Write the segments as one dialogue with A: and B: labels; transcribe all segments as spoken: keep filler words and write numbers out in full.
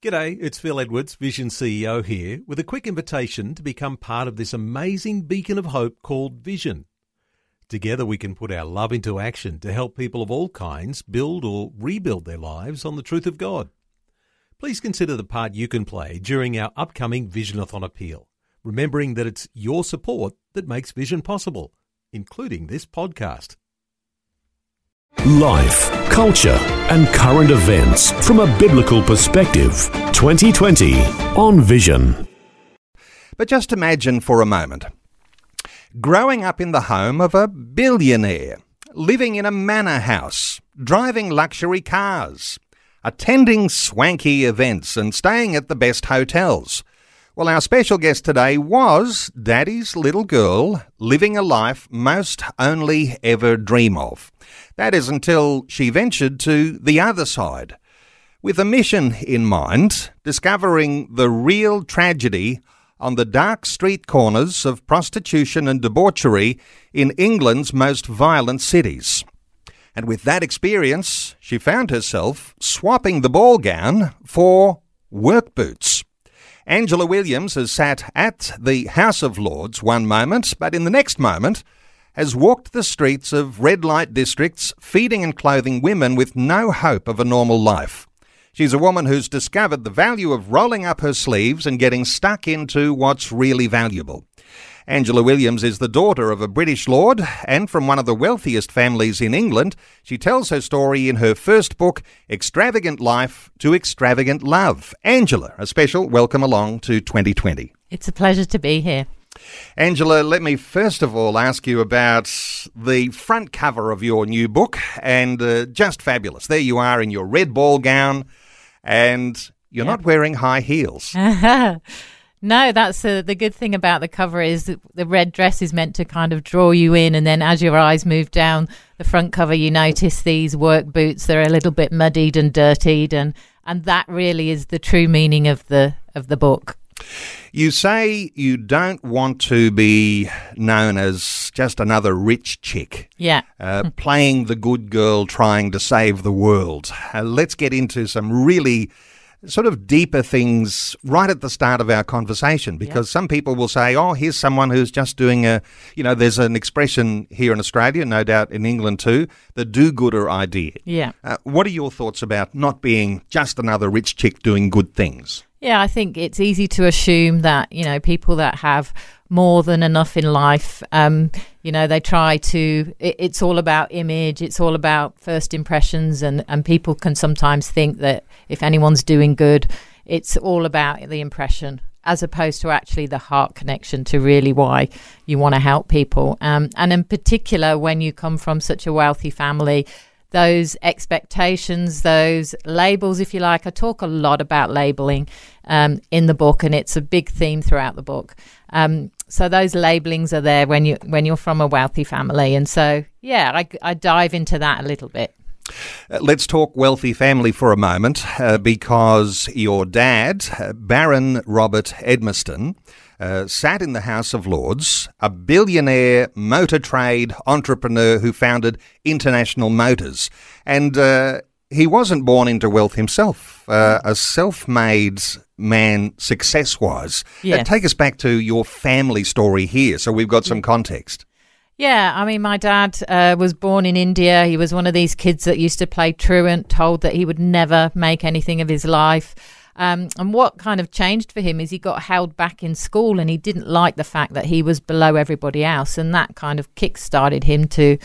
A: G'day, it's Phil Edwards, Vision C E O here, with a quick invitation to become part of this amazing beacon of hope called Vision. Together we can put our love into action to help people of all kinds build or rebuild their lives on the truth of God. Please consider the part you can play during our upcoming Visionathon appeal, remembering that it's your support that makes Vision possible, including this podcast.
B: Life, culture, and current events from a biblical perspective. twenty twenty on Vision.
C: But just imagine for a moment growing up in the home of a billionaire, living in a manor house, driving luxury cars, attending swanky events and staying at the best hotels. Well, our special guest today was Daddy's little girl living a life most only ever dream of. That is until she ventured to the other side, with a mission in mind, discovering the real tragedy on the dark street corners of prostitution and debauchery in England's most violent cities. And with that experience, she found herself swapping the ball gown for work boots. Angela Williams has sat at the House of Lords one moment, but in the next moment has walked the streets of red light districts, feeding and clothing women with no hope of a normal life. She's a woman who's discovered the value of rolling up her sleeves and getting stuck into what's really valuable. Angela Williams is the daughter of a British lord and from one of the wealthiest families in England. She tells her story in her first book, Extravagant Life to Extravagant Love. Angela, a special welcome along to twenty twenty.
D: It's a pleasure to be here.
C: Angela, let me first of all ask you about the front cover of your new book, and uh, just fabulous. There you are in your red ball gown, and you're yep. not wearing high heels.
D: No, that's uh, the good thing about the cover is that the red dress is meant to kind of draw you in, and then as your eyes move down the front cover, you notice these work boots. They're a little bit muddied and dirtied, and, and that really is the true meaning of the of the book.
C: You say you don't want to be known as just another rich chick.
D: Yeah.
C: Uh, playing the good girl trying to save the world. Uh, let's get into some really sort of deeper things right at the start of our conversation, because yep. some people will say, oh, here's someone who's just doing a, you know, there's an expression here in Australia, no doubt in England too, the do-gooder idea.
D: Yeah.
C: Uh, what are your thoughts about not being just another rich chick doing good things?
D: Yeah, I think it's easy to assume that, you know, people that have more than enough in life, um, you know, they try to, it, it's all about image, it's all about first impressions, and, and people can sometimes think that if anyone's doing good, it's all about the impression, as opposed to actually the heart connection to really why you want to help people. Um, and in particular, when you come from such a wealthy family, those expectations, those labels, if you like. I talk a lot about labeling um, in the book, and it's a big theme throughout the book. Um, so those labelings are there when you when you're from a wealthy family, and so yeah, I, I dive into that a little bit.
C: Uh, let's talk wealthy family for a moment, uh, because your dad, uh, Baron Robert Edmiston, Uh, sat in the House of Lords, a billionaire motor trade entrepreneur who founded International Motors. And uh, he wasn't born into wealth himself, uh, a self-made man success-wise.
D: Yes.
C: Uh, take us back to your family story here so we've got some context.
D: Yeah, I mean, my dad uh, was born in India. He was one of these kids that used to play truant, told that he would never make anything of his life. Um, and what kind of changed for him is he got held back in school, and he didn't like the fact that he was below everybody else, and that kind of kick-started him to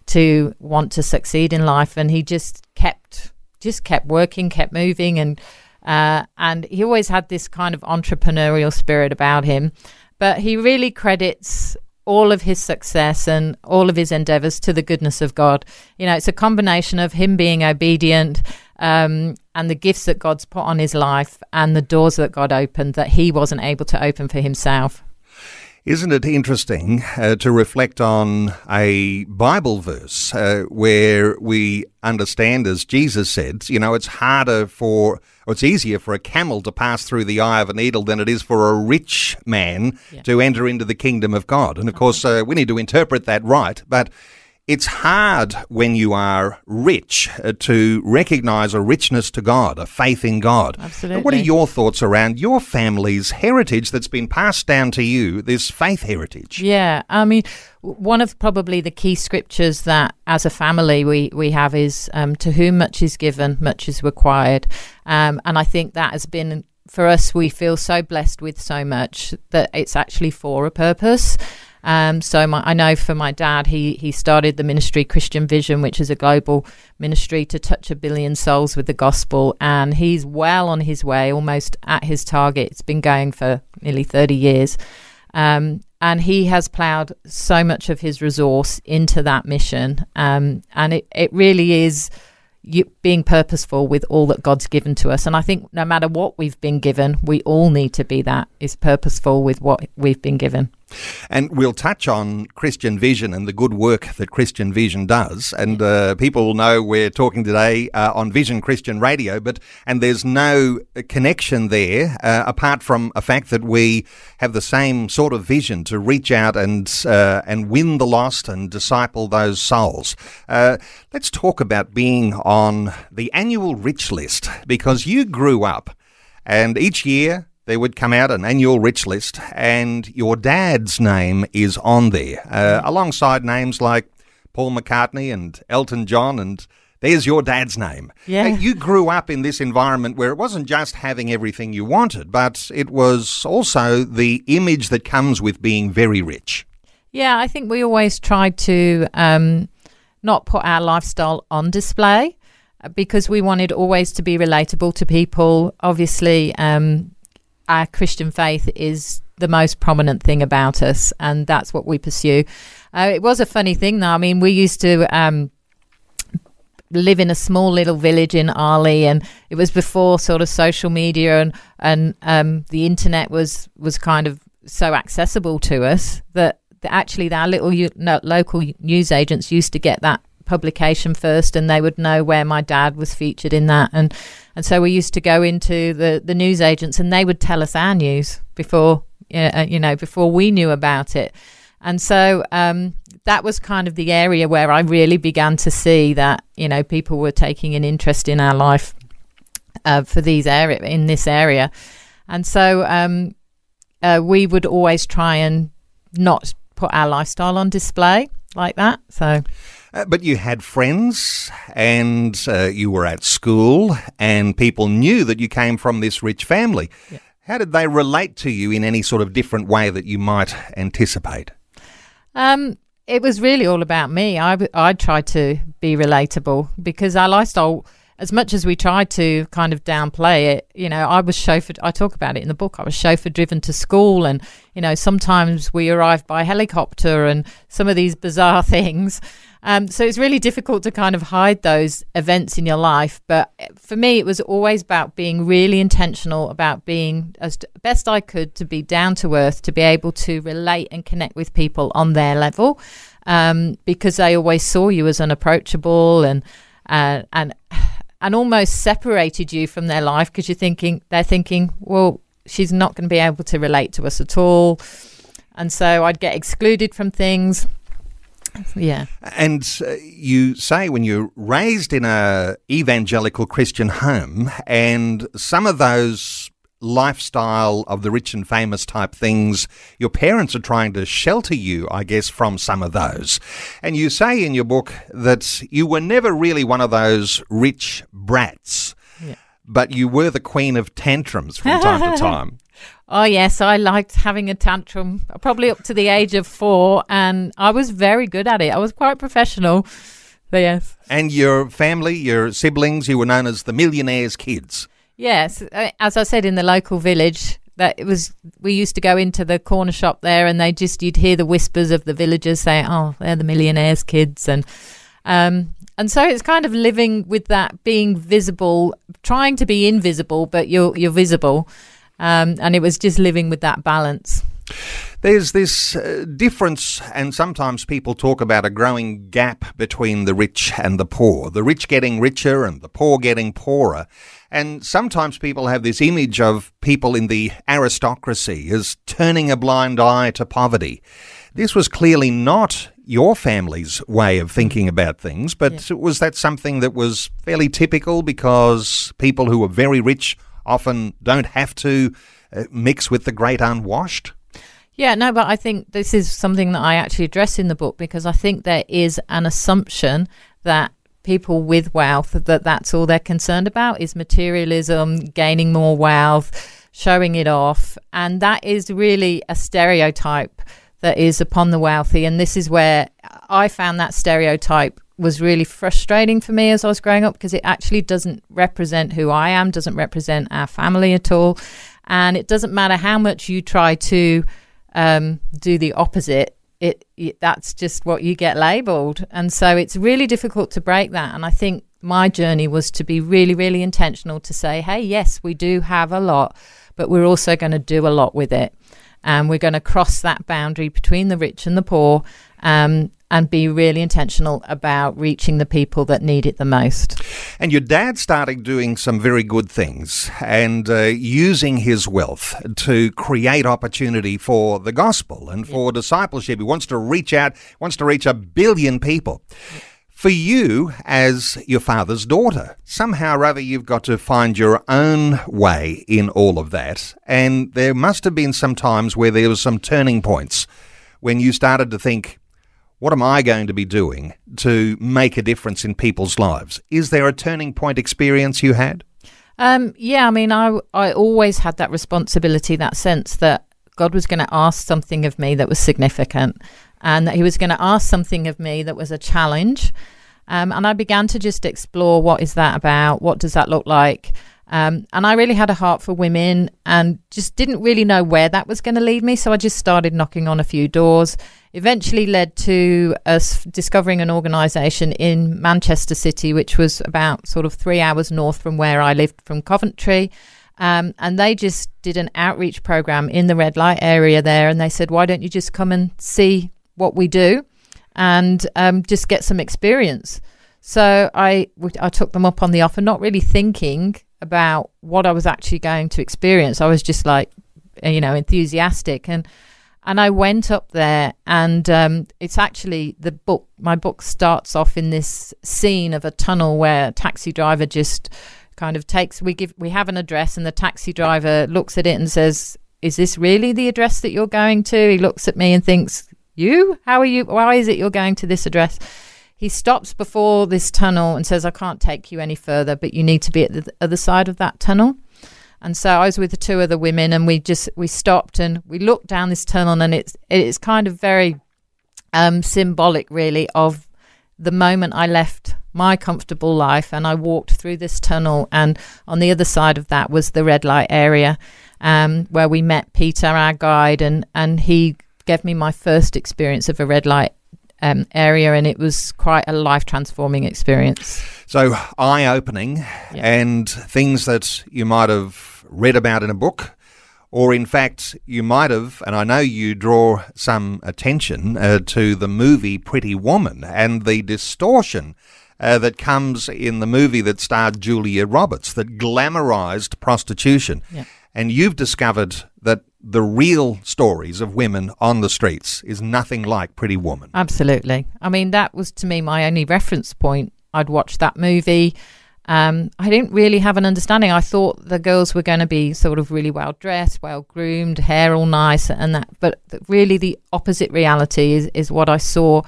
D: to want to succeed in life. And he just kept just kept working, kept moving, and uh, and he always had this kind of entrepreneurial spirit about him. But he really credits all of his success and all of his endeavors to the goodness of God. You know, it's a combination of him being obedient, um, and the gifts that God's put on his life and the doors that God opened that he wasn't able to open for himself.
C: Isn't it interesting uh, to reflect on a Bible verse uh, where we understand, as Jesus said, you know, it's harder for, or it's easier for a camel to pass through the eye of a needle than it is for a rich man yeah. to enter into the kingdom of God. And of course, uh, we need to interpret that right. But it's hard when you are rich uh, to recognise a richness to God, a faith in God.
D: Absolutely.
C: What are your thoughts around your family's heritage that's been passed down to you, this faith heritage?
D: Yeah, I mean, one of probably the key scriptures that as a family we, we have is um, to whom much is given, much is required. Um, and I think that has been, for us, we feel so blessed with so much that it's actually for a purpose. Um, so my, I know for my dad, he he started the ministry Christian Vision, which is a global ministry to touch a billion souls with the gospel, and he's well on his way, almost at his target. It's been going for nearly thirty years, um, and he has ploughed so much of his resource into that mission, um, and it, it really is you, being purposeful with all that God's given to us. And I think no matter what we've been given, we all need to be that, is purposeful with what we've been given.
C: And we'll touch on Christian Vision and the good work that Christian Vision does. And uh, people will know we're talking today uh, on Vision Christian Radio, but and there's no connection there uh, apart from a fact that we have the same sort of vision to reach out and uh, and win the lost and disciple those souls. Uh, let's talk about being on the annual Rich List, because you grew up and each year there would come out an annual Rich List, and your dad's name is on there, uh, alongside names like Paul McCartney and Elton John, and there's your dad's name.
D: Yeah.
C: Uh, you grew up in this environment where it wasn't just having everything you wanted, but it was also the image that comes with being very rich.
D: Yeah, I think we always tried to um, not put our lifestyle on display, because we wanted always to be relatable to people. Obviously, um, our Christian faith is the most prominent thing about us, and that's what we pursue. Uh, it was a funny thing, though. I mean, we used to um, live in a small little village in Arley, and it was before sort of social media and and um, the internet was was kind of so accessible to us that, that actually our little u- no, local news agents used to get that publication first, and they would know where my dad was featured in that, and and so we used to go into the the news agents, and they would tell us our news before uh, you know before we knew about it. And so um that was kind of the area where I really began to see that you know people were taking an interest in our life uh, for these area in this area. And so um uh, we would always try and not put our lifestyle on display like that. So
C: Uh, but you had friends, and uh, you were at school, and people knew that you came from this rich family. Yeah. How did they relate to you in any sort of different way that you might anticipate?
D: Um, it was really all about me. I, I tried to be relatable, because our lifestyle, as much as we tried to kind of downplay it, you know, I was chauffeured, I talk about it in the book, I was chauffeur driven to school, and, you know, sometimes we arrived by helicopter and some of these bizarre things. Um, so it's really difficult to kind of hide those events in your life. But for me, it was always about being really intentional, about being as best I could to be down to earth, to be able to relate and connect with people on their level, um, because they always saw you as unapproachable and uh, and and almost separated you from their life, because you're thinking they're thinking, well, she's not going to be able to relate to us at all. And so I'd get excluded from things. Yeah.
C: And uh, you say when you're raised in a evangelical Christian home, and some of those lifestyle of the rich and famous type things, your parents are trying to shelter you, I guess, from some of those. And you say in your book that you were never really one of those rich brats, yeah, but you were the queen of tantrums from time to time.
D: Oh, yes, I liked having a tantrum, probably up to the age of four, and I was very good at it. I was quite professional, but yes.
C: And your family, your siblings, you were known as the millionaire's kids.
D: Yes, as I said, in the local village, that it was. We used to go into the corner shop there, and they just you'd hear the whispers of the villagers saying, "Oh, they're the millionaire's kids," and um, and so it's kind of living with that, being visible, trying to be invisible, but you're you're visible. Um, and it was just living with that balance.
C: There's this uh, difference, and sometimes people talk about a growing gap between the rich and the poor, the rich getting richer and the poor getting poorer. And sometimes people have this image of people in the aristocracy as turning a blind eye to poverty. This was clearly not your family's way of thinking about things, but yeah. was that something that was fairly typical because people who are very rich often don't have to uh, mix with the great unwashed?
D: Yeah, no, but I think this is something that I actually address in the book, because I think there is an assumption that people with wealth, that that's all they're concerned about is materialism, gaining more wealth, showing it off. And that is really a stereotype that is upon the wealthy. And this is where I found that stereotype was really frustrating for me as I was growing up, because it actually doesn't represent who I am, doesn't represent our family at all. And it doesn't matter how much you try to um, do the opposite. It, it that's just what you get labelled. And so it's really difficult to break that. And I think my journey was to be really, really intentional to say, hey, yes, we do have a lot, but we're also going to do a lot with it. And we're going to cross that boundary between the rich and the poor, um, and be really intentional about reaching the people that need it the most.
C: And your dad started doing some very good things and uh, using his wealth to create opportunity for the gospel and for yeah. discipleship. He wants to reach out, wants to reach a billion people. Yeah. For you, as your father's daughter, somehow or other you've got to find your own way in all of that. And there must have been some times where there was some turning points when you started to think, what am I going to be doing to make a difference in people's lives? Is there a turning point experience you had?
D: Um, yeah, I mean, I, I always had that responsibility, that sense that God was going to ask something of me that was significant, and that he was going to ask something of me that was a challenge. Um, and I began to just explore, what is that about? What does that look like? Um, and I really had a heart for women and just didn't really know where that was going to lead me. So I just started knocking on a few doors. Eventually led to us discovering an organisation in Manchester City, which was about sort of three hours north from where I lived, from Coventry. Um, and they just did an outreach programme in the red light area there. And they said, why don't you just come and see what we do and um, just get some experience? So I, I took them up on the offer, not really thinking about what I was actually going to experience. I was just like, you know, enthusiastic. And And I went up there, and um, it's actually the book. My book starts off in this scene of a tunnel where a taxi driver just kind of takes. We give. We have an address, and the taxi driver looks at it and says, "Is this really the address that you're going to?" He looks at me and thinks, "You? How are you? Why is it you're going to this address?" He stops before this tunnel and says, "I can't take you any further, but you need to be at the other side of that tunnel." And so I was with the two other women, and we just we stopped and we looked down this tunnel, and it's it's kind of very um, symbolic, really, of the moment I left my comfortable life and I walked through this tunnel, and on the other side of that was the red light area, um, where we met Peter, our guide, and and he gave me my first experience of a red light um, area, and it was quite a life transforming experience.
C: So eye-opening, yeah. And things that you might have read about in a book, or in fact you might have, and I know you draw some attention uh, to the movie Pretty Woman and the distortion uh, that comes in the movie that starred Julia Roberts, that glamorized prostitution. Yeah. And you've discovered that the real stories of women on the streets is nothing like Pretty Woman.
D: Absolutely. I mean, that was to me my only reference point. I'd watched that movie. Um, I didn't really have an understanding. I thought the girls were going to be sort of really well dressed, well groomed, hair all nice, and that. But really, the opposite reality is is what I saw,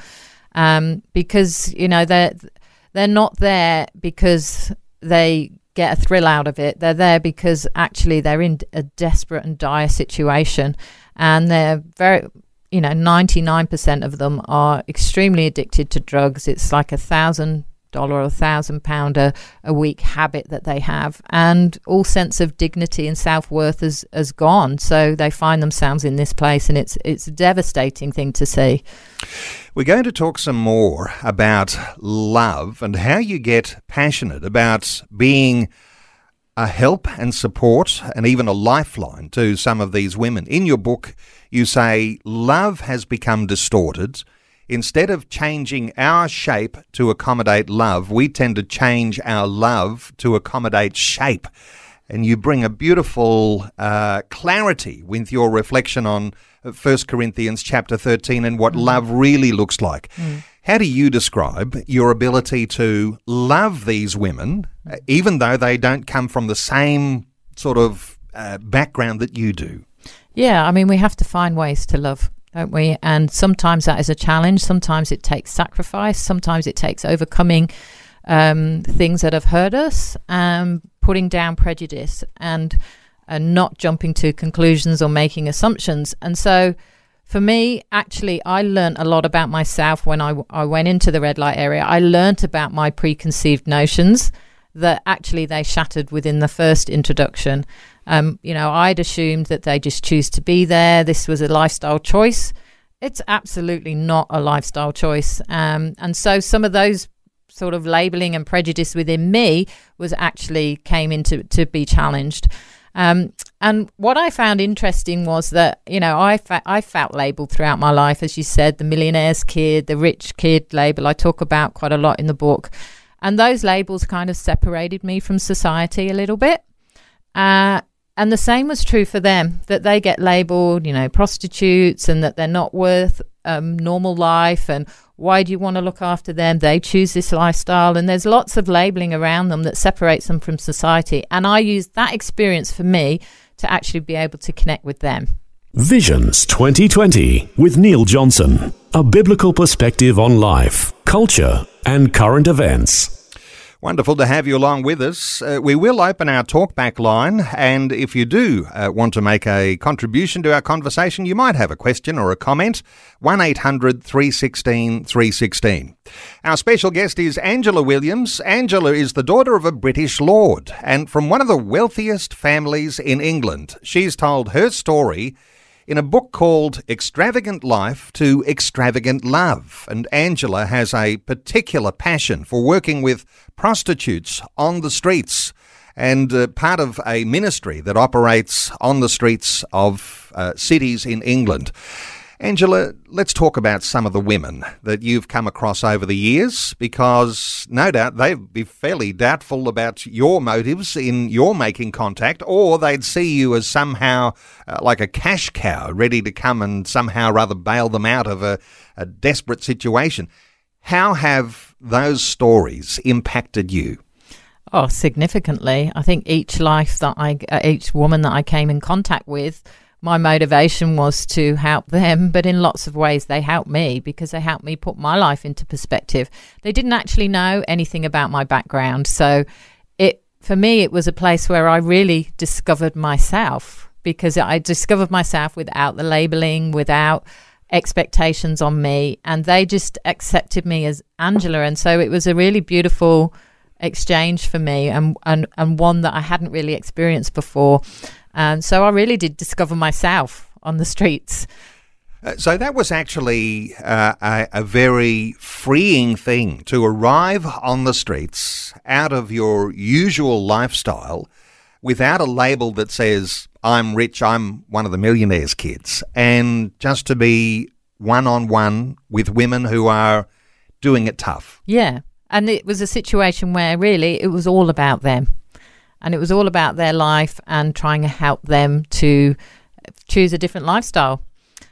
D: um, because you know they're they're not there because they get a thrill out of it. They're there because actually they're in a desperate and dire situation, and they're very. You know, ninety-nine percent of them are extremely addicted to drugs. It's like a thousand dollar or a thousand pounder a week habit that they have, and all sense of dignity and self-worth has, has gone. So they find themselves in this place, and it's it's a devastating thing to see.
C: We're going to talk some more about love and how you get passionate about being a help and support and even a lifeline to some of these women. In your book, you say love has become distorted. Instead of changing our shape to accommodate love, we tend to change our love to accommodate shape. and you bring a beautiful uh, clarity with your reflection on First Corinthians chapter thirteen and what mm. love really looks like. Mm. How do you describe your ability to love these women, uh, even though they don't come from the same sort of uh, background that you do?
D: Yeah, I mean, we have to find ways to love, don't we? And sometimes that is a challenge. Sometimes it takes sacrifice. Sometimes it takes overcoming um, things that have hurt us, um, putting down prejudice and, and not jumping to conclusions or making assumptions. And so for me, actually, I learned a lot about myself when I, I went into the red light area. I learned about my preconceived notions that actually they shattered within the first introduction. Um, you know, I'd assumed that they just choose to be there. This was a lifestyle choice. It's absolutely not a lifestyle choice. Um, and so some of those sort of labeling and prejudice within me was actually came into to be challenged. Um, and what I found interesting was that, you know, I, fe- I felt labelled throughout my life, as you said, the millionaire's kid, the rich kid label I talk about quite a lot in the book. And those labels kind of separated me from society a little bit. Uh, and the same was true for them, that they get labelled, you know, prostitutes and that they're not worth um, normal life. And why do you want to look after them? They choose this lifestyle. And there's lots of labelling around them that separates them from society. And I used that experience for me to actually be able to connect with them.
B: Visions twenty twenty with Neil Johnson. A biblical perspective on life, culture, and current events.
C: Wonderful to have you along with us. Uh, we will open our talkback line, and if you do uh, want to make a contribution to our conversation, you might have a question or a comment, one eight hundred three one six three one six. Our special guest is Angela Williams. Angela is the daughter of a British lord, and from one of the wealthiest families in England. She's told her story in a book called Extravagant Life to Extravagant Love. And Angela has a particular passion for working with prostitutes on the streets and uh, part of a ministry that operates on the streets of uh, cities in England. Angela, let's talk about some of the women that you've come across over the years, because no doubt they'd be fairly doubtful about your motives in your making contact, or they'd see you as somehow uh, like a cash cow ready to come and somehow rather bail them out of a, a desperate situation. How have those stories impacted you?
D: Oh, significantly. I think each life that I, uh, each woman that I came in contact with, my motivation was to help them, but in lots of ways they helped me because they helped me put my life into perspective. They didn't actually know anything about my background. So it, for me, it was a place where I really discovered myself, because I discovered myself without the labeling, without expectations on me, and they just accepted me as Angela. And so it was a really beautiful exchange for me, and, and, and one that I hadn't really experienced before. And so I really did discover myself on the streets.
C: Uh, so that was actually uh, a, a very freeing thing, to arrive on the streets out of your usual lifestyle without a label that says, I'm rich, I'm one of the millionaire's kids, and just to be one-on-one with women who are doing it tough.
D: Yeah, and it was a situation where really it was all about them. And it was all about their life and trying to help them to choose a different lifestyle.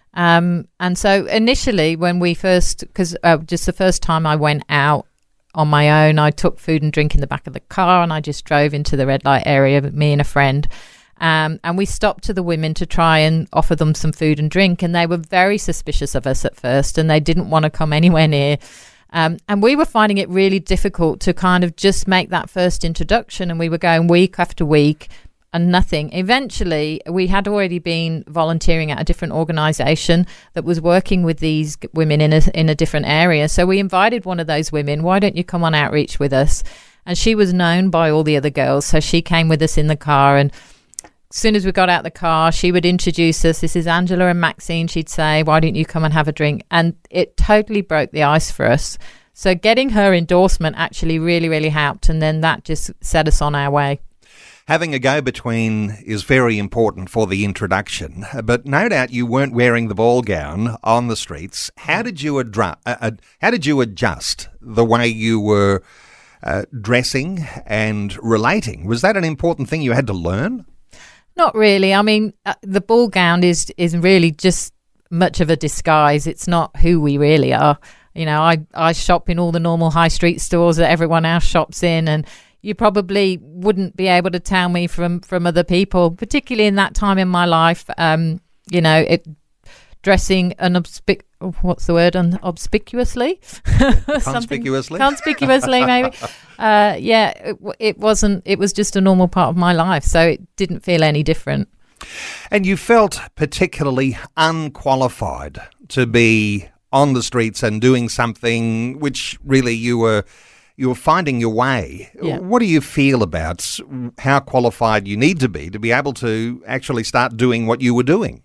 D: Um, and so initially when we first, because uh, just the first time I went out on my own, I took food and drink in the back of the car and I just drove into the red light area with me and a friend. Um, and we stopped to the women to try and offer them some food and drink. And they were very suspicious of us at first, and they didn't want to come anywhere near. Um, and we were finding it really difficult to kind of just make that first introduction, and we were going week after week and nothing. Eventually, we had already been volunteering at a different organisation that was working with these women in a, in a different area. So we invited one of those women, why don't you come on outreach with us? And she was known by all the other girls, so she came with us in the car, and as soon as we got out the car, she would introduce us. This is Angela and Maxine, she'd say, why don't you come and have a drink? And it totally broke the ice for us. So getting her endorsement actually really, really helped. And then that just set us on our way.
C: Having a go-between is very important for the introduction, but no doubt you weren't wearing the ball gown on the streets. How did you adru- uh, uh, how did you adjust the way you were uh, dressing and relating. Was that an important thing you had to learn?
D: Not really. I mean, uh, the ball gown is is really just much of a disguise. It's not who we really are. You know, I, I shop in all the normal high street stores that everyone else shops in, and you probably wouldn't be able to tell me from, from other people, particularly in that time in my life. Um, you know, it dressing unobspic what's the word unobspicuously,
C: conspicuously,
D: conspicuously maybe. Uh, yeah, it, it wasn't. It was just a normal part of my life, so it didn't feel any different.
C: And you felt particularly unqualified to be on the streets and doing something which really you were you were finding your way.
D: Yeah.
C: What do you feel about how qualified you need to be to be able to actually start doing what you were doing?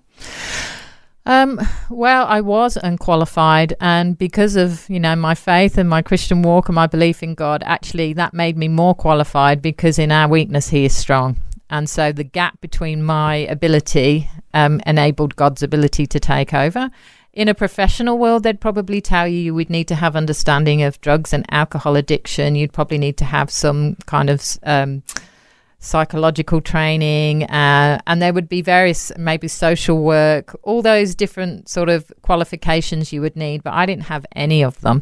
D: Um, well, I was unqualified, and because of, you know, my faith and my Christian walk and my belief in God, actually that made me more qualified, because in our weakness he is strong. And so the gap between my ability um, enabled God's ability to take over. In a professional world, they'd probably tell you you would need to have understanding of drugs and alcohol addiction. You'd probably need to have some kind of um, psychological training, uh, and there would be various, maybe social work, all those different sort of qualifications you would need. But I didn't have any of them.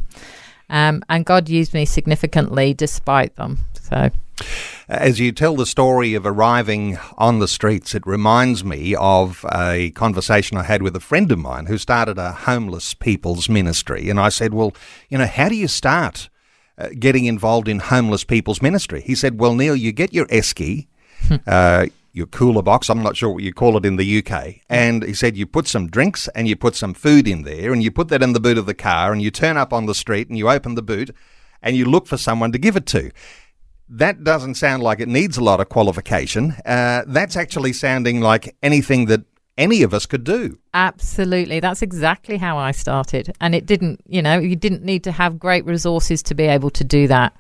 D: Um, and God used me significantly despite them. So,
C: as you tell the story of arriving on the streets, it reminds me of a conversation I had with a friend of mine who started a homeless people's ministry. And I said, well, you know, how do you start uh, getting involved in homeless people's ministry? He said, well, Neil, you get your esky, uh, your cooler box, I'm not sure what you call it in the U K. And he said, you put some drinks and you put some food in there, and you put that in the boot of the car, and you turn up on the street and you open the boot and you look for someone to give it to. That doesn't sound like it needs a lot of qualification. Uh, that's actually sounding like anything that any of us could do.
D: Absolutely. That's exactly how I started. And it didn't, you know, you didn't need to have great resources to be able to do that.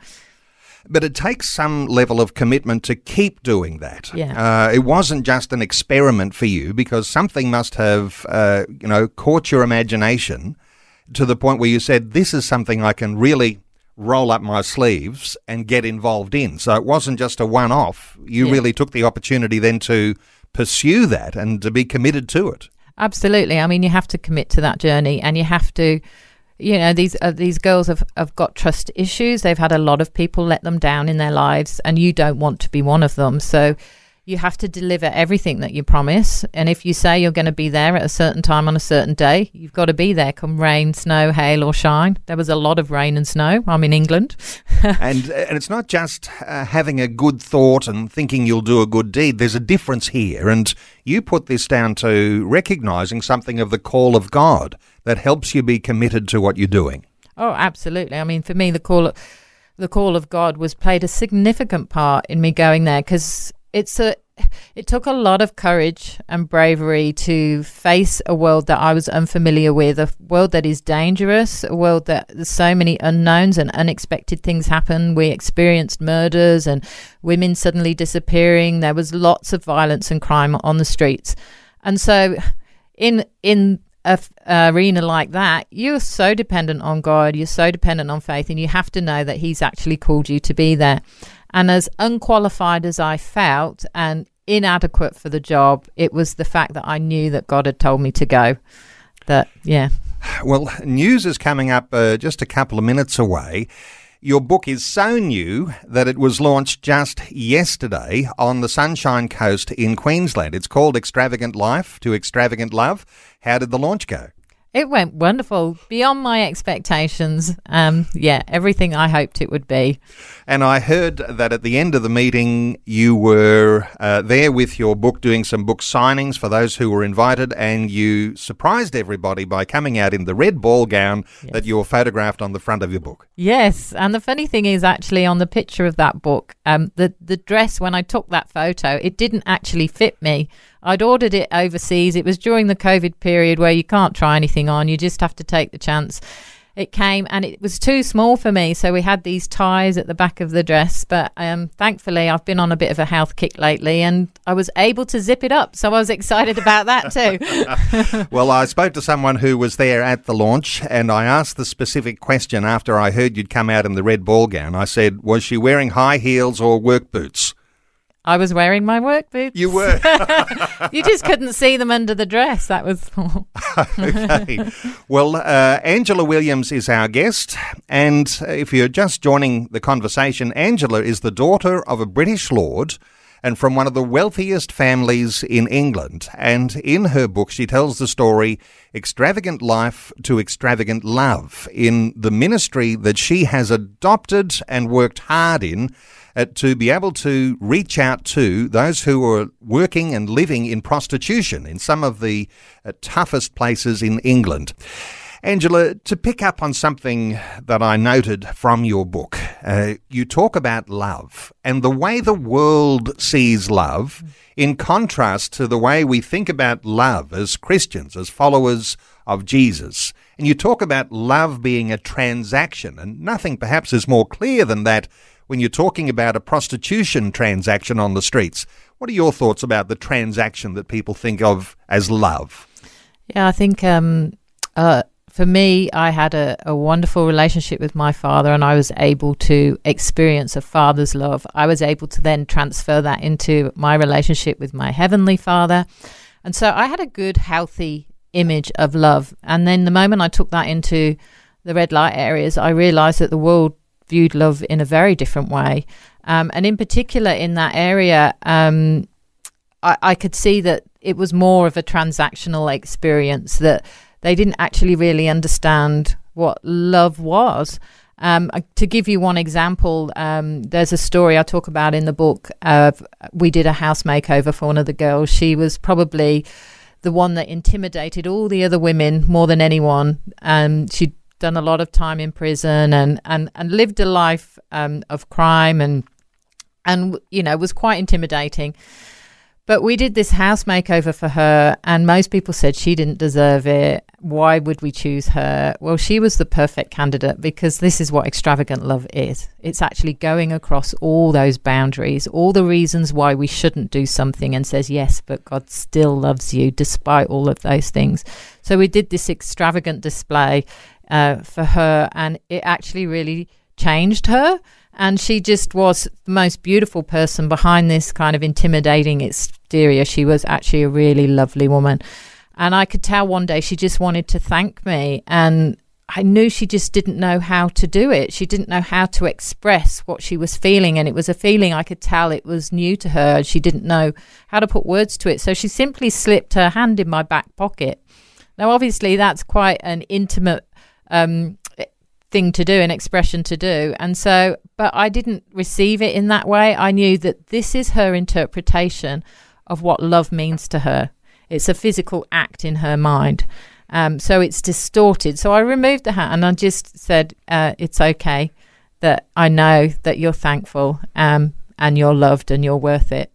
C: But it takes some level of commitment to keep doing that.
D: Yeah.
C: Uh, it wasn't just an experiment for you, because something must have, uh, you know, caught your imagination to the point where you said, this is something I can really roll up my sleeves and get involved in. So it wasn't just a one-off. You
D: Yeah.
C: really took the opportunity then to pursue that and to be committed to it.
D: Absolutely. I mean, you have to commit to that journey, and you have to, you know, these uh, these girls have, have got trust issues. They've had a lot of people let them down in their lives, and you don't want to be one of them. So you have to deliver everything that you promise. And if you say you're going to be there at a certain time on a certain day, you've got to be there, come rain, snow, hail or shine. There was a lot of rain and snow. I'm in England.
C: and and it's not just uh, having a good thought and thinking you'll do a good deed. There's a difference here. And you put this down to recognising something of the call of God that helps you be committed to what you're doing.
D: Oh, absolutely. I mean, for me, the call, the call of God was played a significant part in me going there, because It's a, it took a lot of courage and bravery to face a world that I was unfamiliar with, a world that is dangerous, a world that there's so many unknowns and unexpected things happen. We experienced murders and women suddenly disappearing. There was lots of violence and crime on the streets. And so in in a, a arena like that, you're so dependent on God, you're so dependent on faith, and you have to know that he's actually called you to be there. And as unqualified as I felt and inadequate for the job, it was the fact that I knew that God had told me to go. That, yeah.
C: Well, news is coming up uh, just a couple of minutes away. Your book is so new that it was launched just yesterday on the Sunshine Coast in Queensland. It's called Extravagant Life to Extravagant Love. How did the launch go?
D: It went wonderful, beyond my expectations. Um, yeah, everything I hoped it would be.
C: And I heard that at the end of the meeting, you were uh, there with your book doing some book signings for those who were invited, and you surprised everybody by coming out in the red ball gown yes. that you were photographed on the front of your book.
D: Yes, and the funny thing is, actually, on the picture of that book, um, the, the dress, when I took that photo, it didn't actually fit me. I'd ordered it overseas. It was during the COVID period where you can't try anything on. You just have to take the chance. it came, and it was too small for me. So we had these ties at the back of the dress. But um, thankfully, I've been on a bit of a health kick lately, and I was able to zip it up. So I was excited about that too.
C: Well, I spoke to someone who was there at the launch, and I asked the specific question after I heard you'd come out in the red ball gown. I said, was she wearing high heels or work boots?
D: I was wearing my work boots.
C: You were.
D: You just couldn't see them under the dress. That was all.
C: Okay. Well, uh, Angela Williams is our guest. And if you're just joining the conversation, Angela is the daughter of a British lord and from one of the wealthiest families in England. And in her book, she tells the story, Extravagant Life to Extravagant Love, in the ministry that she has adopted and worked hard in Uh, to be able to reach out to those who are working and living in prostitution in some of the uh, toughest places in England. Angela, to pick up on something that I noted from your book, uh, you talk about love and the way the world sees love in contrast to the way we think about love as Christians, as followers of Jesus. And you talk about love being a transaction, and nothing perhaps is more clear than that when you're talking about a prostitution transaction on the streets. What are your thoughts about the transaction that people think of as love?
D: Yeah, I think um, uh, for me, I had a, a wonderful relationship with my father, and I was able to experience a father's love. I was able to then transfer that into my relationship with my heavenly Father. And so I had a good, healthy image of love. And then the moment I took that into the red light areas, I realized that the world viewed love in a very different way. Um, and in particular in that area, um, I, I could see that it was more of a transactional experience, that they didn't actually really understand what love was. Um, to give you one example, um, there's a story I talk about in the book of, we did a house makeover for one of the girls. She was probably the one that intimidated all the other women more than anyone. Um, she'd done a lot of time in prison and and, and lived a life um, of crime and and you know was quite intimidating. But we did this house makeover for her, and most people said she didn't deserve it. Why would we choose her? Well, she was the perfect candidate, because this is what extravagant love is. It's actually going across all those boundaries, all the reasons why we shouldn't do something, and says, yes, but God still loves you despite all of those things. So we did this extravagant display uh, for her, and it actually really changed her. And she just was the most beautiful person behind this kind of intimidating exterior. She was actually a really lovely woman. And I could tell one day she just wanted to thank me. And I knew she just didn't know how to do it. She didn't know how to express what she was feeling. And it was a feeling I could tell it was new to her. She didn't know how to put words to it. So she simply slipped her hand in my back pocket. Now, obviously, that's quite an intimate um thing to do, an expression to do. And so, but I didn't receive it in that way. I knew that this is her interpretation of what love means to her. It's a physical act in her mind. Um, so it's distorted. So I removed the hat and I just said, uh, it's okay, that I know that you're thankful um, and you're loved and you're worth it.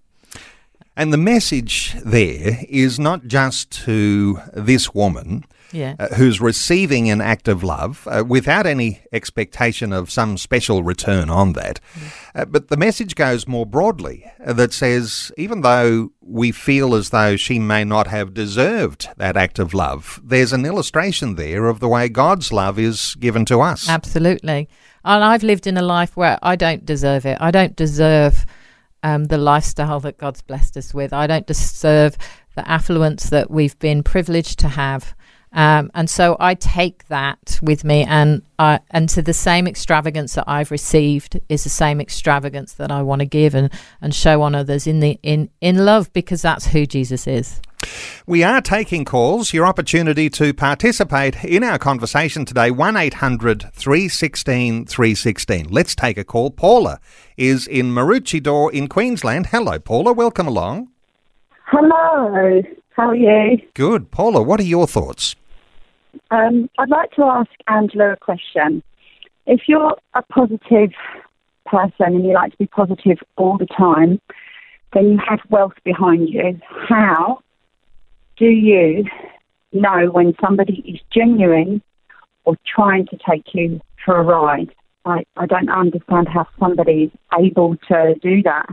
C: And the message there is not just to this woman,
D: Yeah.
C: Uh, who's receiving an act of love uh, without any expectation of some special return on that. Mm. Uh, but the message goes more broadly uh, that says, even though we feel as though she may not have deserved that act of love, there's an illustration there of the way God's love is given to us.
D: Absolutely. And I've lived in a life where I don't deserve it. I don't deserve um, the lifestyle that God's blessed us with. I don't deserve the affluence that we've been privileged to have. Um, and so I take that with me, and I, and to the same extravagance that I've received is the same extravagance that I want to give and, and show on others in the in, in love, because that's who Jesus is.
C: We are taking calls. Your opportunity to participate in our conversation today, one eight hundred three one six three one six. Let's take a call. Paula is in Maroochydore in Queensland. Hello, Paula. Welcome along.
E: Hello. How are you?
C: Good. Paula, what are your thoughts?
E: Um, I'd like to ask Angela a question. If you're a positive person and you like to be positive all the time, then you have wealth behind you. How do you know when somebody is genuine or trying to take you for a ride. I, I don't understand how somebody is able to do that.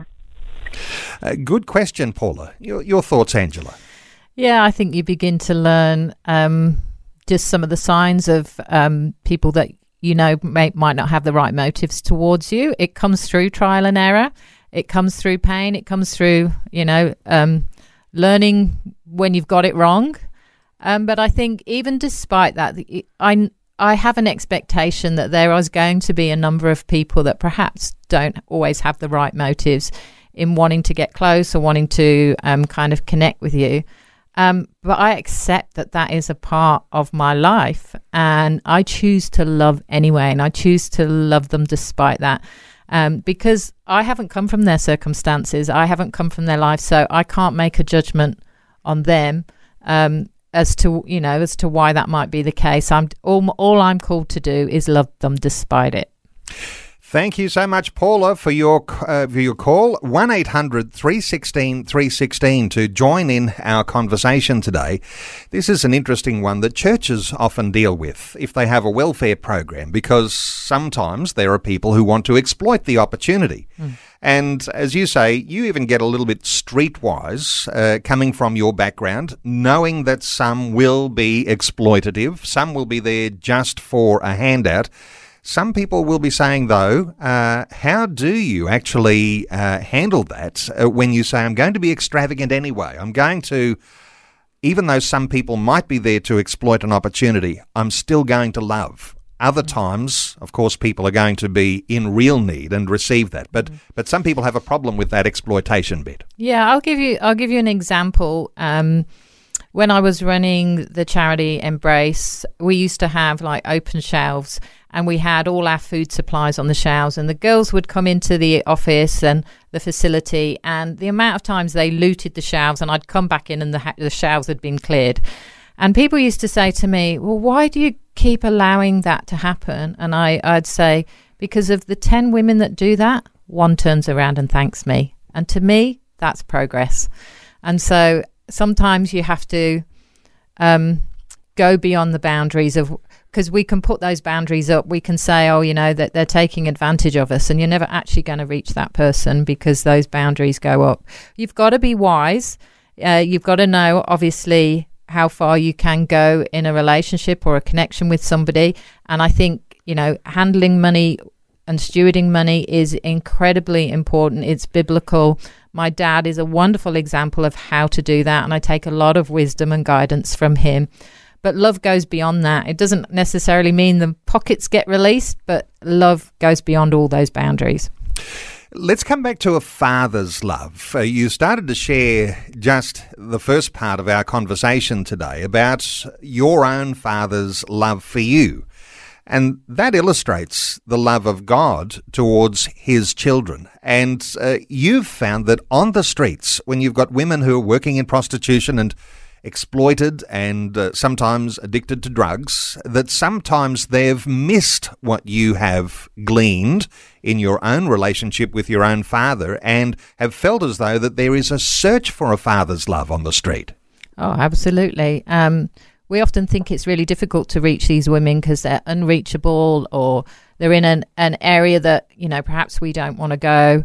C: Uh, good question, Paula. Your, your thoughts, Angela?
D: Yeah, I think you begin to learn um, just some of the signs of um, people that you know may, might not have the right motives towards you. It comes through trial and error. It comes through pain. It comes through, you know, um, learning when you've got it wrong. Um, but I think even despite that, I, I have an expectation that there is going to be a number of people that perhaps don't always have the right motives in wanting to get close or wanting to um, kind of connect with you. Um, but I accept that that is a part of my life, and I choose to love anyway, and I choose to love them despite that, um, because I haven't come from their circumstances. I haven't come from their life, so I can't make a judgment on them um, as to, you know, as to why that might be the case. I'm all, all I'm called to do is love them despite it.
C: Thank you so much, Paula, for your uh, for your call. one eight hundred three one six three one six to join in our conversation today. This is an interesting one that churches often deal with if they have a welfare program, because sometimes there are people who want to exploit the opportunity. Mm. And as you say, you even get a little bit streetwise uh, coming from your background, knowing that some will be exploitative, some will be there just for a handout. Some people will be saying, though, uh, how do you actually uh, handle that uh, when you say, I'm going to be extravagant anyway? I'm going to, even though some people might be there to exploit an opportunity, I'm still going to love. Other times, of course, people are going to be in real need and receive that. But but some people have a problem with that exploitation bit.
D: Yeah, I'll give you I'll give you an example. Um, when I was running the charity Embrace, we used to have like open shelves, and we had all our food supplies on the shelves, and the girls would come into the office and the facility, and the amount of times they looted the shelves, and I'd come back in and the, ha- the shelves had been cleared. And people used to say to me, well, why do you keep allowing that to happen? And I, I'd say, because of the ten women that do that, one turns around and thanks me. And to me, that's progress. And so sometimes you have to um, go beyond the boundaries of, because we can put those boundaries up. We can say, oh, you know, that they're taking advantage of us, and you're never actually going to reach that person because those boundaries go up. You've got to be wise. Uh, you've got to know, obviously, how far you can go in a relationship or a connection with somebody. And I think, you know, handling money and stewarding money is incredibly important. It's biblical. My dad is a wonderful example of how to do that, and I take a lot of wisdom and guidance from him. But love goes beyond that. It doesn't necessarily mean the pockets get released, but love goes beyond all those boundaries.
C: Let's come back to a father's love. Uh, you started to share just the first part of our conversation today about your own father's love for you. And that illustrates the love of God towards his children. And uh, you've found that on the streets, when you've got women who are working in prostitution and exploited and uh, sometimes addicted to drugs, that sometimes they've missed what you have gleaned in your own relationship with your own father, and have felt as though that there is a search for a father's love on the street.
D: Oh, absolutely. Um, we often think it's really difficult to reach these women because they're unreachable, or they're in an, an area that, you know, perhaps we don't want to go.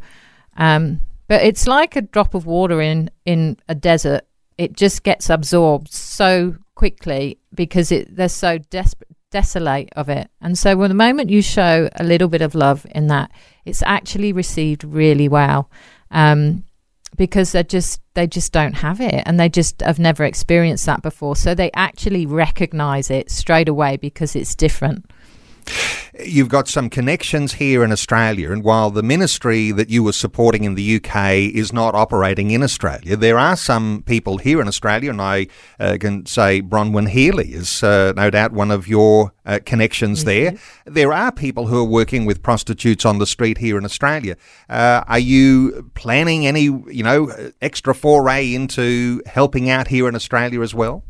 D: Um, but it's like a drop of water in, in a desert. It just gets absorbed so quickly because it, they're so desperate, desolate of it. And so when the moment you show a little bit of love in that, it's actually received really well, um, because they just they just don't have it, and they just have never experienced that before. So they actually recognize it straight away because it's different.
C: You've got some connections here in Australia, and while the ministry that you were supporting in the U K is not operating in Australia, there are some people here in Australia, and I uh, can say Bronwyn Healy is uh, no doubt one of your uh, connections mm-hmm. there. There are people who are working with prostitutes on the street here in Australia. Uh, are you planning any, you know, extra foray into helping out here in Australia as well?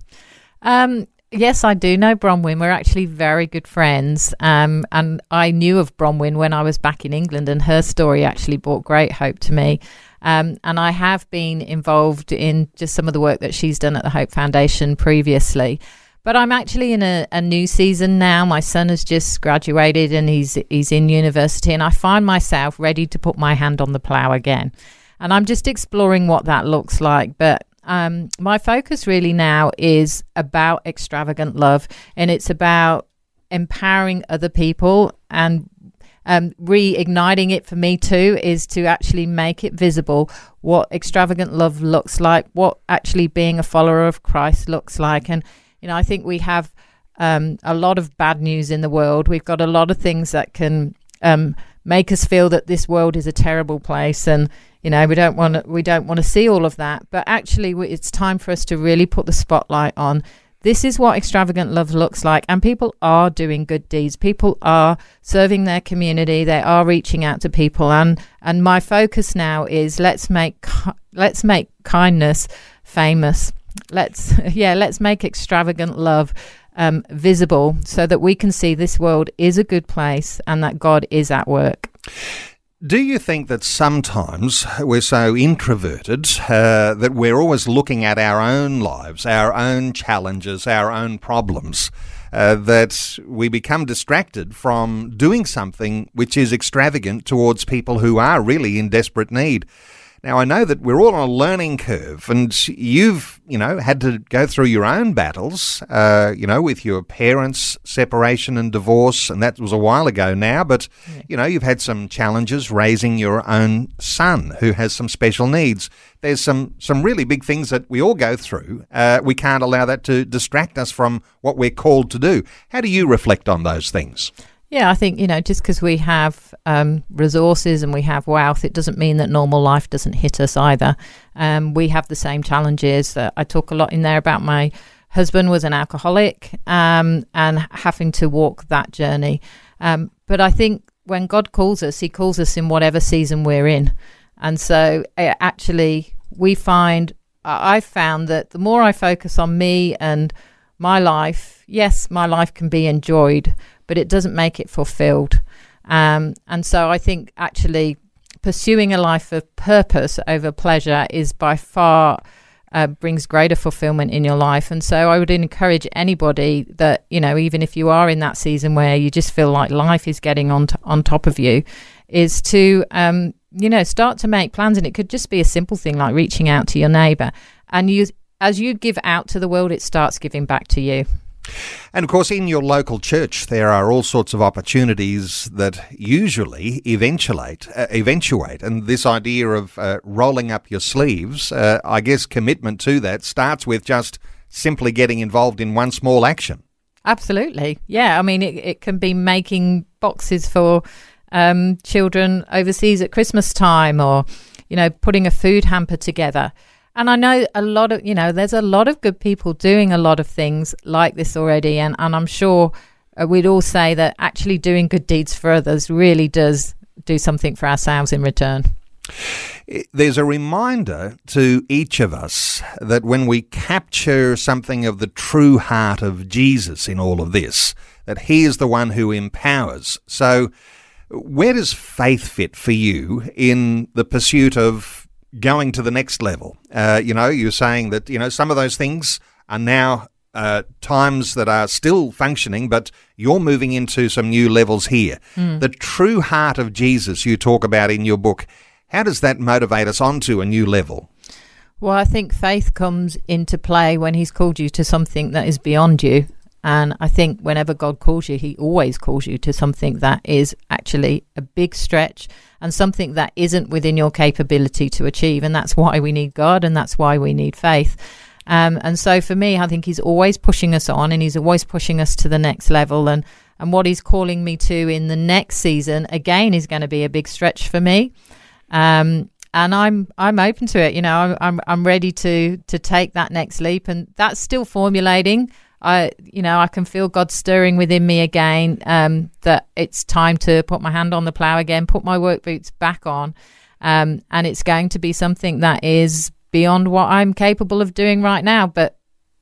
D: Um. Yes, I do know Bronwyn. We're actually very good friends. Um, and I knew of Bronwyn when I was back in England, and her story actually brought great hope to me. Um, and I have been involved in just some of the work that she's done at the Hope Foundation previously. But I'm actually in a, a new season now. My son has just graduated and he's he's in university, and I find myself ready to put my hand on the plough again. And I'm just exploring what that looks like. But um, my focus really now is about extravagant love, and it's about empowering other people, and um, reigniting it for me too is to actually make it visible what extravagant love looks like, what actually being a follower of Christ looks like. And you know, I think we have um, a lot of bad news in the world. We've got a lot of things that can um, make us feel that this world is a terrible place, and you know, we don't want to, we don't want to see all of that. But actually, it's time for us to really put the spotlight on. This is what extravagant love looks like, and people are doing good deeds. People are serving their community. They are reaching out to people, and and my focus now is let's make let's make kindness famous. Let's yeah, let's make extravagant love um, visible, so that we can see this world is a good place and that God is at work.
C: Do you think that sometimes we're so introverted uh, that we're always looking at our own lives, our own challenges, our own problems, uh, that we become distracted from doing something which is extravagant towards people who are really in desperate need? Now, I know that we're all on a learning curve, and you've, you know, had to go through your own battles, uh, you know, with your parents' separation and divorce, and that was a while ago now, but, yeah. you know, you've had some challenges raising your own son who has some special needs. There's some, some really big things that we all go through. Uh, we can't allow that to distract us from what we're called to do. How do you reflect on those things?
D: Yeah, I think, you know, just because we have um, resources and we have wealth, it doesn't mean that normal life doesn't hit us either. Um, we have the same challenges. That I talk a lot in there about my husband was an alcoholic um, and having to walk that journey. Um, but I think when God calls us, he calls us in whatever season we're in. And so it actually, we find, I've found that the more I focus on me and my life, yes, my life can be enjoyed, but it doesn't make it fulfilled. Um, and so I think actually pursuing a life of purpose over pleasure is by far uh, brings greater fulfillment in your life. And so I would encourage anybody that, you know, even if you are in that season where you just feel like life is getting on, t- on top of you, is to, um, you know, start to make plans. And it could just be a simple thing like reaching out to your neighbour. And you, as you give out to the world, it starts giving back to you.
C: And of course, in your local church, there are all sorts of opportunities that usually eventuate, uh, eventuate. And this idea of uh, rolling up your sleeves, uh, I guess commitment to that starts with just simply getting involved in one small action.
D: Absolutely. Yeah. I mean, it, it can be making boxes for um, children overseas at Christmas time, or, you know, putting a food hamper together. And I know a lot of, you know, there's a lot of good people doing a lot of things like this already. And, and I'm sure uh, we'd all say that actually doing good deeds for others really does do something for ourselves in return.
C: There's a reminder to each of us that when we capture something of the true heart of Jesus in all of this, that he is the one who empowers. So where does faith fit for you in the pursuit of going to the next level? Uh, you know, you're saying that, you know, some of those things are now uh, times that are still functioning, but you're moving into some new levels here. Mm. The true heart of Jesus you talk about in your book, how does that motivate us onto a new level?
D: Well, I think faith comes into play when he's called you to something that is beyond you. And I think whenever God calls you, he always calls you to something that is actually a big stretch and something that isn't within your capability to achieve. And that's why we need God, and that's why we need faith. Um, and so for me, I think he's always pushing us on, and he's always pushing us to the next level. And, and what he's calling me to in the next season, again, is going to be a big stretch for me. Um, and I'm I'm open to it. You know, I'm I'm, I'm ready to to take that next leap, and that's still formulating. I, you know, I can feel God stirring within me again, um, that it's time to put my hand on the plough again, put my work boots back on. Um, and it's going to be something that is beyond what I'm capable of doing right now. But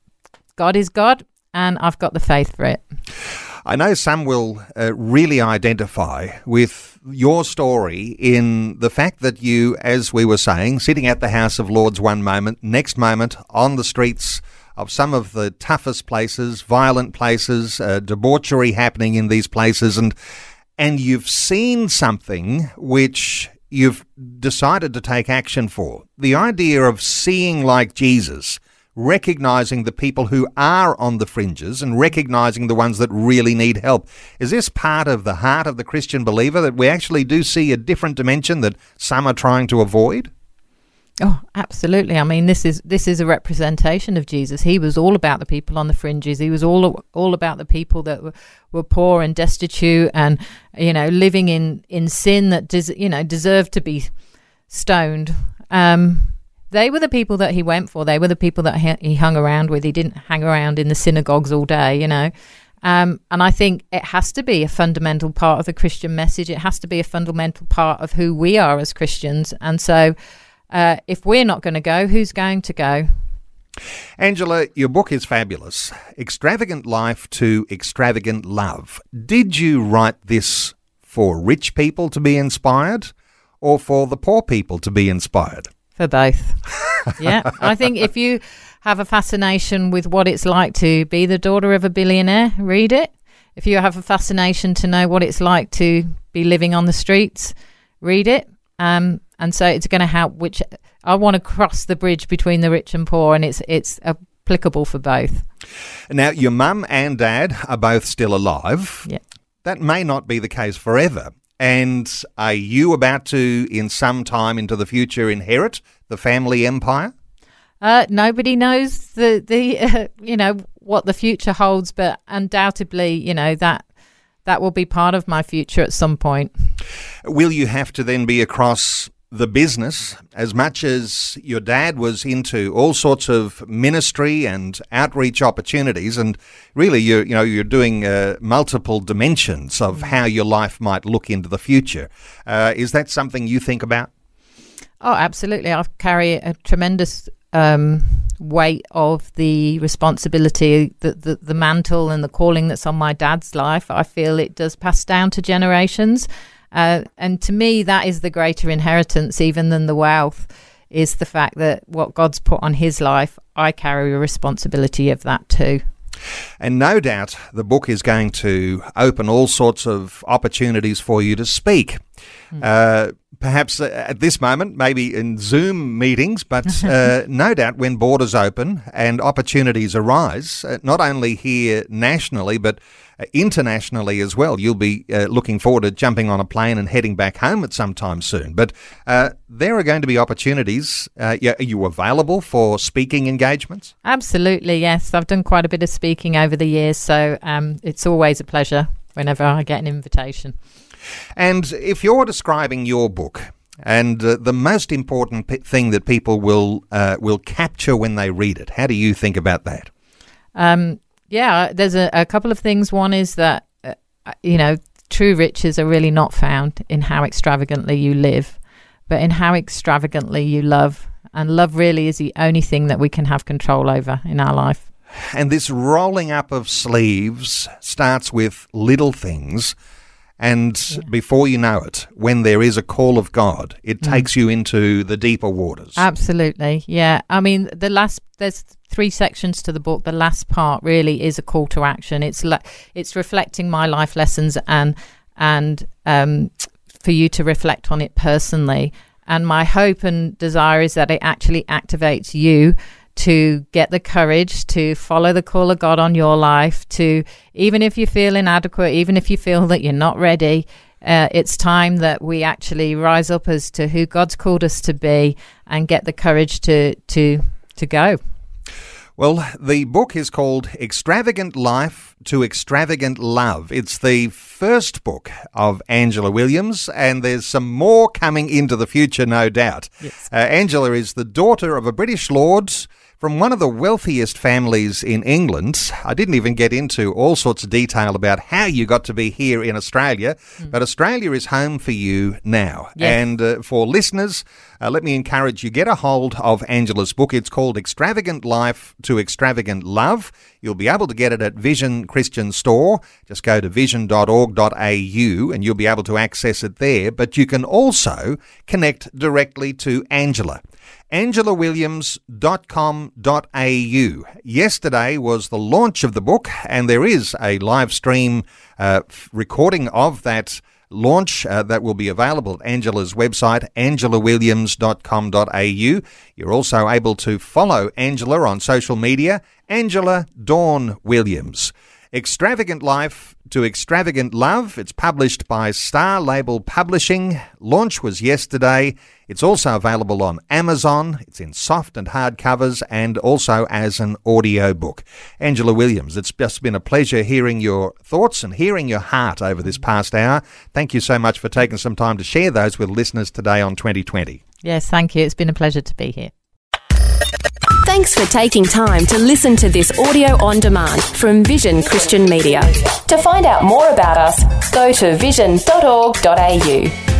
D: God is God, and I've got the faith for it.
C: I know some will uh, really identify with your story in the fact that you, as we were saying, sitting at the House of Lords one moment, next moment on the streets of some of the toughest places, violent places, uh, debauchery happening in these places, and and you've seen something which you've decided to take action for. The idea of seeing like Jesus, recognising the people who are on the fringes and recognising the ones that really need help. Is this part of the heart of the Christian believer, that we actually do see a different dimension that some are trying to avoid?
D: Oh, absolutely. I mean, this is this is a representation of Jesus. He was all about the people on the fringes. He was all all about the people that were, were poor and destitute, and you know, living in, in sin that des, you know deserved to be stoned. Um, they were the people that he went for. They were the people that he, he hung around with. He didn't hang around in the synagogues all day, you know. Um, and I think it has to be a fundamental part of the Christian message. It has to be a fundamental part of who we are as Christians. And so, Uh, if we're not going to go, who's going to go?
C: Angela, your book is fabulous. Extravagant Life to Extravagant Love. Did you write this for rich people to be inspired, or for the poor people to be inspired?
D: For both. Yeah. I think if you have a fascination with what it's like to be the daughter of a billionaire, read it. If you have a fascination to know what it's like to be living on the streets, read it. Um, and so it's going to help. Which I want to cross the bridge between the rich and poor, and it's it's applicable for both.
C: Now, your mum and dad are both still alive.
D: Yeah.
C: That may not be the case forever. And are you about to, in some time into the future, inherit the family empire?
D: Uh, nobody knows the the uh, you know what the future holds, but undoubtedly, you know that. That will be part of my future at some point.
C: Will you have to then be across the business, as much as your dad was into all sorts of ministry and outreach opportunities, and really you're, you know, you're doing uh, multiple dimensions of how your life might look into the future. Uh, is that something you think about?
D: Oh, absolutely. I carry a tremendous um, weight of the responsibility, the, the, the mantle and the calling that's on my dad's life. I feel it does pass down to generations. Uh, and to me, that is the greater inheritance, even than the wealth, is the fact that what God's put on his life, I carry a responsibility of that too.
C: And no doubt the book is going to open all sorts of opportunities for you to speak. Mm. Uh, perhaps uh, at this moment, maybe in Zoom meetings, but uh, no doubt when borders open and opportunities arise, uh, not only here nationally, but uh, internationally as well. You'll be uh, looking forward to jumping on a plane and heading back home at some time soon. But uh, there are going to be opportunities. Uh, are you available for speaking engagements?
D: Absolutely, yes. I've done quite a bit of speaking over the years, so um, it's always a pleasure whenever I get an invitation.
C: And if you're describing your book, and uh, the most important p- thing that people will uh, will capture when they read it, how do you think about that?
D: Um, yeah, there's a, a couple of things. One is that, uh, you know, true riches are really not found in how extravagantly you live, but in how extravagantly you love. And love really is the only thing that we can have control over in our life.
C: And this rolling up of sleeves starts with little things. And yeah. before you know it, when there is a call of God, it mm. takes you into the deeper waters.
D: Absolutely, yeah. I mean, the last there's three sections to the book. The last part really is a call to action. It's le- it's reflecting my life lessons and and um, for you to reflect on it personally. And my hope and desire is that it actually activates you to get the courage to follow the call of God on your life, to, even if you feel inadequate, even if you feel that you're not ready, uh, it's time that we actually rise up as to who God's called us to be and get the courage to to to go.
C: Well, the book is called Extravagant Life to Extravagant Love. It's the first book of Angela Williams, and there's some more coming into the future, no doubt.
D: Yes.
C: Uh, Angela is the daughter of a British lord from one of the wealthiest families in England. I didn't even get into all sorts of detail about how you got to be here in Australia, mm. but Australia is home for you now.
D: Yes.
C: And uh, for listeners uh, let me encourage you, get a hold of Angela's book. It's called Extravagant Life to Extravagant Love. You'll be able to get it at Vision Christian Store. Just go to vision dot org dot a u and you'll be able to access it there. But you can also connect directly to Angela. angela williams dot com dot a u. Yesterday was the launch of the book, and there is a live stream uh, recording of that launch uh, that will be available at Angela's website, angela williams dot com dot a u. You're also able to follow Angela on social media, Angela Dawn Williams. Extravagant Life to Extravagant Love. It's published by Star Label Publishing. Launch was yesterday. It's also available on Amazon. It's in soft and hard covers and also as an audio book. Angela Williams, it's just been a pleasure hearing your thoughts and hearing your heart over this past hour. Thank you so much for taking some time to share those with listeners today on twenty twenty.
D: Yes, thank you. It's been a pleasure to be here.
F: Thanks for taking time to listen to this audio on demand from Vision Christian Media. To find out more about us, go to vision dot org dot a u.